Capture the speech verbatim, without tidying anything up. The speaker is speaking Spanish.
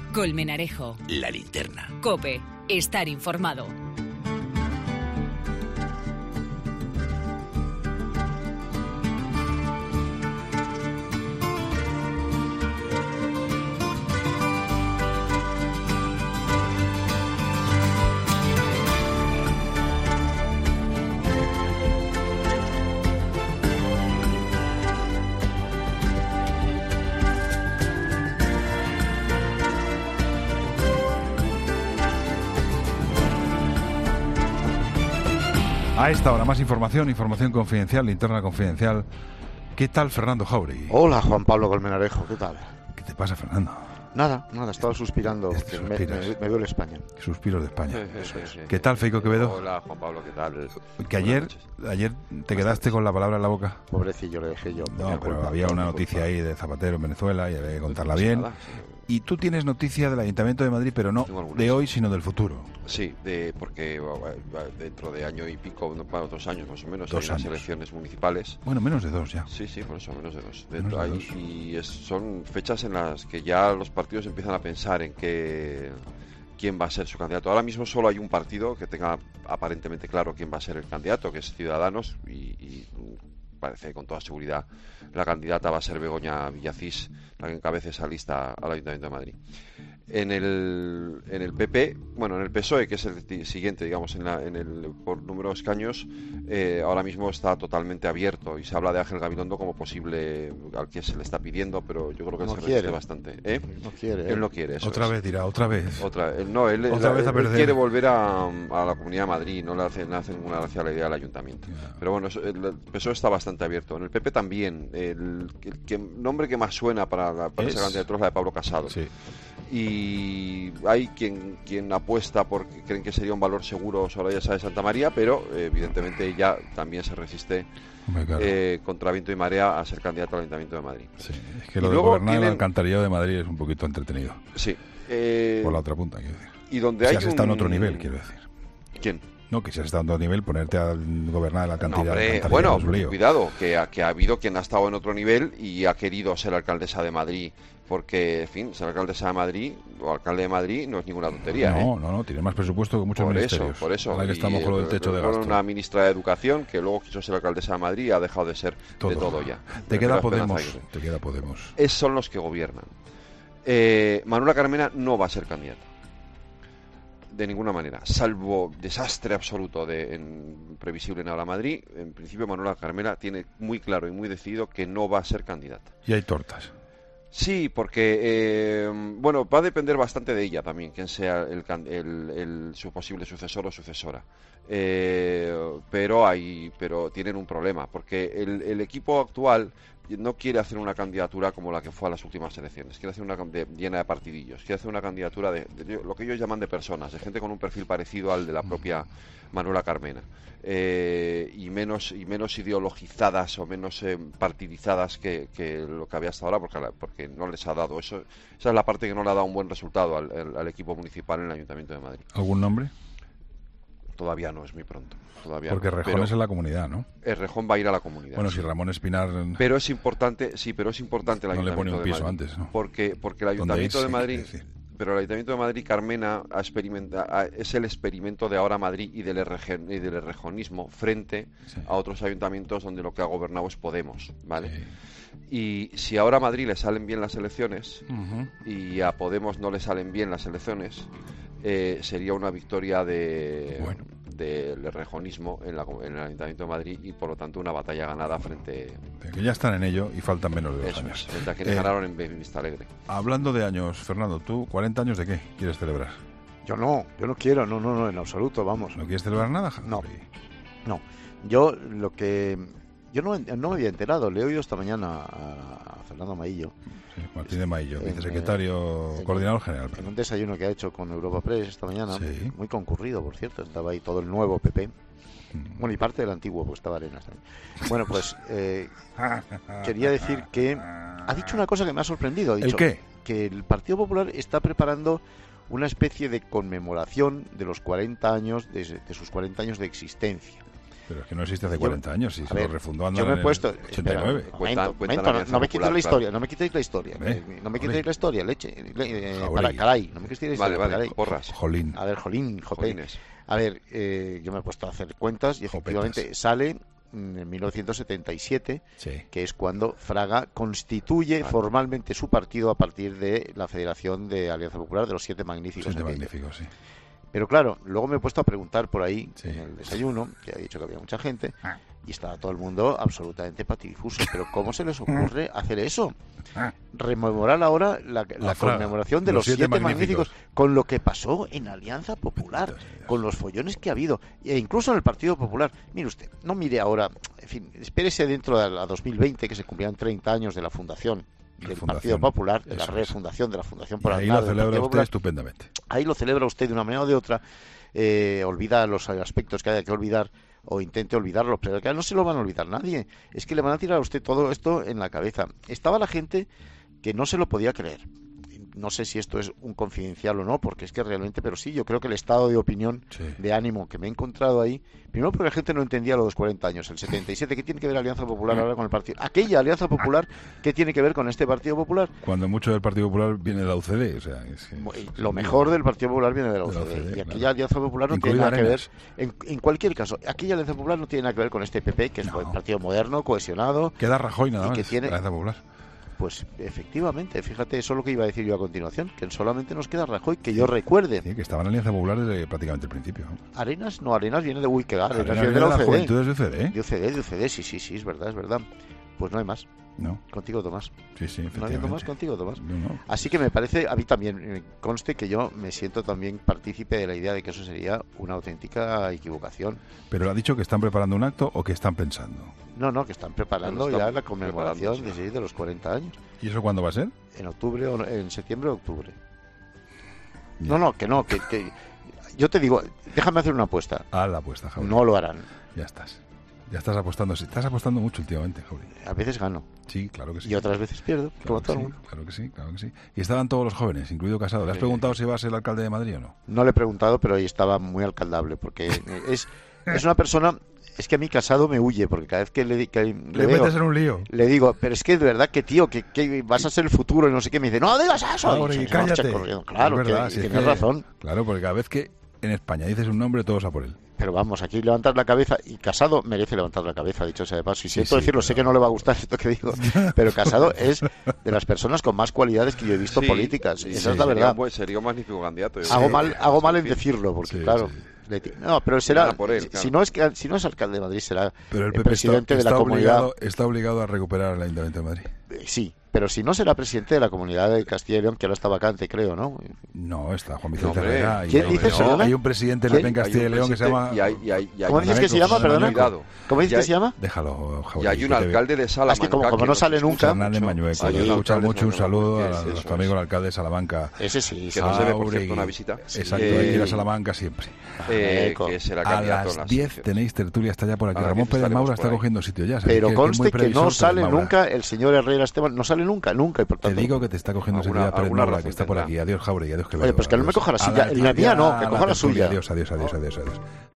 Colmenarejo. La Linterna. COPE. Estar informado. A esta hora, más información, información confidencial, linterna confidencial. ¿Qué tal, Fernando Jauregui? Hola, Juan Pablo Colmenarejo, ¿qué tal? ¿Qué te pasa, Fernando? Nada, nada, estaba suspirando, Este que me, me, me duele España. Suspiros de España. Eso es. ¿Qué tal, Feico Quevedo? Hola, Juan Pablo, ¿qué tal? Que ayer, ayer te quedaste con la palabra en la boca. Pobrecillo, le dejé yo. No, pero había una noticia ahí de Zapatero en Venezuela y había que contarla bien. Y tú tienes noticia del Ayuntamiento de Madrid, pero no de hoy, sino del futuro. Sí, de, porque dentro de año y pico, para otros años más o menos, dos hay unas años. elecciones municipales. Bueno, menos de dos ya. Sí, sí, por eso, menos de dos. Menos de Hay, dos. Y es, son fechas en las que ya los partidos empiezan a pensar en qué, quién va a ser su candidato. Ahora mismo solo hay un partido que tenga aparentemente claro quién va a ser el candidato, que es Ciudadanos, y, y parece con toda seguridad la candidata va a ser Begoña Villacís, la que encabece esa lista al Ayuntamiento de Madrid. En el, en el P P, bueno, en el P S O E, que es el siguiente, digamos, en, la, en el por número de escaños, eh, ahora mismo está totalmente abierto y se habla de Ángel Gabilondo como posible al que se le está pidiendo, pero yo creo que No él se quiere. resiste bastante. ¿Eh? No quiere. ¿eh? Él no quiere eso. Otra es. vez dirá, otra vez. Otra, él, no, él, Otra él- vez a él perder. quiere volver a, a la Comunidad de Madrid, no le hace, no le hace ninguna gracia la idea del Ayuntamiento. Ya. Pero bueno, eso- el, el P S O E está bastante abierto. En el P P también. El, el que- nombre que más suena para, la- para Es- esa candidatura es la de Pablo Casado. Sí. Y hay quien, quien apuesta porque creen que sería un valor seguro Soraya Sáez de Santa María, pero eh, evidentemente ella también se resiste Hombre, claro. eh, contra viento y marea a ser candidata al Ayuntamiento de Madrid. Sí. Es que y lo de luego gobernar el tienen- alcantarillado de Madrid es un poquito entretenido. Sí. Eh, Por la otra punta, quiero decir. y donde Si hay has estado en un- otro nivel, quiero decir. ¿Quién? No, que si has estado en otro nivel, ponerte a gobernar el No, alcantarillado, hombre, alcantarillado bueno, es un lío. cuidado, que ha, que ha habido quien ha estado en otro nivel y ha querido ser alcaldesa de Madrid, porque, en fin, ser alcaldesa de Madrid o alcalde de Madrid no es ninguna tontería, No, ¿eh? no, no, tiene más presupuesto que muchos Por eso, ministerios. por eso. Ahora que Y, estamos con lo del eh, techo de fueron gasto. una ministra de Educación que luego quiso ser alcaldesa de Madrid y ha dejado de ser Todo. de todo ya. Te queda Esperanza Podemos. Aguirre. Te queda Podemos. Es, son los que gobiernan. Eh, Manuela Carmena no va a ser candidata. De ninguna manera, salvo desastre absoluto de, en, previsible en Ahora Madrid. En principio, Manuela Carmena tiene muy claro y muy decidido que no va a ser candidata. Y hay tortas. Sí, porque eh, bueno, va a depender bastante de ella también, quién sea el, can- el- el- su posible sucesor o sucesora. Eh, pero hay, pero tienen un problema, porque el, el equipo actual no quiere hacer una candidatura como la que fue a las últimas elecciones, quiere hacer una can- de- llena de partidillos, quiere hacer una candidatura de, de lo que ellos llaman de personas, de gente con un perfil parecido al de la propia Manuela Carmena. Eh, y menos y menos ideologizadas o menos eh, partidizadas que, que lo que había hasta ahora, porque, la- porque no les ha dado eso. Esa es la parte que no le ha dado un buen resultado al, al- al equipo municipal en el Ayuntamiento de Madrid. ¿Algún nombre? Todavía no, es muy pronto. Todavía Porque no. Rejón Pero es en la comunidad, ¿no? el Rejón va a ir a la comunidad. Bueno, sí. si Ramón Espinar Pero es importante, sí, pero es importante el no le Ayuntamiento pone un de piso Madrid. antes, ¿no? Porque, porque el Donde Ayuntamiento irse, de Madrid, quiere decir. pero el Ayuntamiento de Madrid, Carmena, ha experimenta- ha- es el experimento de Ahora Madrid y del, errege- y del errejonismo frente Sí. a otros ayuntamientos donde lo que ha gobernado es Podemos, ¿vale? Sí. Y si ahora a Madrid le salen bien las elecciones Ujú. y a Podemos no le salen bien las elecciones, eh, sería una victoria de Bueno. del errejonismo en, la- en el Ayuntamiento de Madrid y por lo tanto una batalla ganada frente Que ya están en ello y faltan menos de dos eso años. es, frente a quienes Eh, ganaron en Vista Alegre. Hablando de años, Fernando, ¿tú cuarenta años de qué quieres celebrar? Yo no, yo no quiero, no, no, no, en absoluto, vamos. ¿No quieres celebrar nada? No. Jauregui? No, yo lo que... Yo no, no me había enterado, le he oído esta mañana a, a Fernando Maillo Sí, Martín de Maillo, En, vicesecretario, en- coordinador general. en perdón. un desayuno que ha hecho con Europa Press esta mañana, Sí. muy concurrido, por cierto, estaba ahí todo el nuevo P P, Mm. bueno, y parte del antiguo, pues estaba Arenas también. Bueno, pues eh, quería decir que ha dicho una cosa que me ha sorprendido. Ha ¿El dicho qué? que el Partido Popular está preparando una especie de conmemoración de los cuarenta años, de, de sus cuarenta años de existencia. Pero es que no existe hace cuarenta años, y se ver, lo refundó yo me he puesto, ochenta y nueve. Espera, momento, momento, no, no me quitéis la historia, no me quitéis la historia, ¿Eh? no me quitéis la historia, leche, le, eh, para, caray, no me quitéis la historia, vale, vale, caray. porras. Jolín. A ver, jolín, jope. A ver, eh, yo me he puesto a hacer cuentas y efectivamente Jopetas. sale en mil novecientos setenta y siete, sí. que es cuando Fraga constituye vale. formalmente su partido a partir de la Federación de Alianza Popular de los Siete Magníficos. Siete Magníficos, sí. Pero claro, luego me he puesto a preguntar por ahí, sí. en el desayuno, que ha dicho que había mucha gente, ah. y estaba todo el mundo absolutamente patidifuso. Pero ¿cómo se les ocurre hacer eso? Ah. Rememorar ahora la, la, la conmemoración de los, los Siete, siete magníficos. magníficos, con lo que pasó en Alianza Popular, con los follones que ha habido, e incluso en el Partido Popular. Mire usted, no mire ahora, en fin, espérese dentro de la dos mil veinte, que se cumplirán treinta años de la fundación del Partido Popular, de la refundación de la Fundación por Ahí lo celebra usted estupendamente. Ahí lo celebra usted de una manera o de otra, eh, olvida los aspectos que haya que olvidar o intente olvidarlos, pero que no se lo van a olvidar nadie. Es que le van a tirar a usted todo esto en la cabeza. Estaba la gente que no se lo podía creer. No sé si esto es un confidencial o no, porque es que realmente, pero sí, yo creo que el estado de opinión, sí. de ánimo que me he encontrado ahí, primero porque la gente no entendía lo de los cuarenta años, el setenta y siete, ¿qué tiene que ver Alianza Popular ahora con el partido? Aquella Alianza Popular, ¿qué tiene que ver con este Partido Popular? Cuando mucho del Partido Popular viene de la U C D, o sea... Es que... Lo mejor del Partido Popular viene de la U C D, de la U C D y aquella claro. Alianza Popular no Incluida tiene nada Arenas. que ver, en, en cualquier caso, aquella Alianza Popular no tiene nada que ver con este P P, que es no. un partido moderno, cohesionado... Queda Rajoy nada y más, que tiene... Alianza Popular. Pues efectivamente, fíjate, eso es lo que iba a decir yo a continuación, que solamente nos queda Rajoy, que yo recuerde. Sí, que estaba en Alianza Popular desde prácticamente el principio. Arenas, no, Arenas viene de Uiquegar, Arenas, Arenas viene de la, la Juventud de U C D. De U C D, de U C D, sí, sí, sí, es verdad, es verdad. Pues no hay más. No. Contigo, Tomás. Sí, sí, efectivamente. No hay más contigo, Tomás. No, no. Así que me parece, a mí también me conste que yo me siento también partícipe de la idea de que eso sería una auténtica equivocación. ¿Pero le ha dicho que están preparando un acto o que están pensando? No, no, que están preparando están ya la conmemoración de, sí, de los cuarenta años. ¿Y eso cuándo va a ser? En octubre, o en septiembre o octubre. Ya. No, no, que no, que, que... Yo te digo, déjame hacer una apuesta. Ah, la apuesta, Javi. No lo harán. Ya estás. Ya estás apostando. Estás apostando mucho últimamente, Javi. A veces gano. Sí, claro que sí. Y otras veces pierdo, claro como todo el sí, mundo. Claro que sí, claro que sí. Y estaban todos los jóvenes, incluido Casado. ¿Le has preguntado si va a ser el alcalde de Madrid o no? No le he preguntado, pero ahí estaba muy alcaldable, porque es, es una persona... Es que a mí Casado me huye, porque cada vez que le, que le, le veo, metes en un lío. Le digo, pero es que de verdad que tío, que, que vas a ser el futuro y no sé qué. Me dice, no digas eso. Ahora, y, y cállate. Claro, es verdad, que, si tienes es que, razón. Claro, porque cada vez que en España dices un nombre, todos a por él. Pero vamos, aquí levantar la cabeza, y Casado merece levantar la cabeza, dicho sea de paso. Y siento sí, sí, decirlo, pero... sé que no le va a gustar esto que digo, pero Casado es de las personas con más cualidades que yo he visto sí, políticas. Sí, Esa sí, es la sería, verdad. Pues, sería un magnífico candidato. Hago sí, mal, hago mal en decirlo, porque sí, claro... Sí. No, pero será por él, claro. si no es que si no es alcalde de Madrid será pero el, el presidente está, de la está comunidad. Obligado, está obligado a recuperar el Ayuntamiento de Madrid. Sí, pero si no será presidente de la comunidad de Castilla y León, que ahora está vacante, creo, ¿no? No, está Juan Vicente no, Herrera. ¿Quién hay, dice no, hay un presidente en Castilla y León que se llama... Y hay, y hay, y hay ¿Cómo dices que se llama? Perdona. ¿Cómo dices que se llama? Déjalo, Javi. Y hay un alcalde de Salamanca. Es que como, como no sale nunca... Fernández Mañueco. Escucha mucho, un saludo a nuestro amigo el alcalde de Salamanca. Ese sí. Que no se ve, por cierto, una visita. Exacto, hay que ir a Salamanca siempre. Que será candidato a las diez tenéis tertulia, está ya por aquí. A Ramón Pérez Maura está cogiendo sitio ya. Pero conste que no sale nunca el señor Herrera Esteban, no sale nunca, nunca. Y por tanto, te digo que te está cogiendo sitio ya Pérez Maura, que está por aquí. Adiós, Jauregui, adiós, que Oye, pues que no me coja la silla, la mía no, que coja la suya. Adiós, adiós, adiós, adiós, adiós.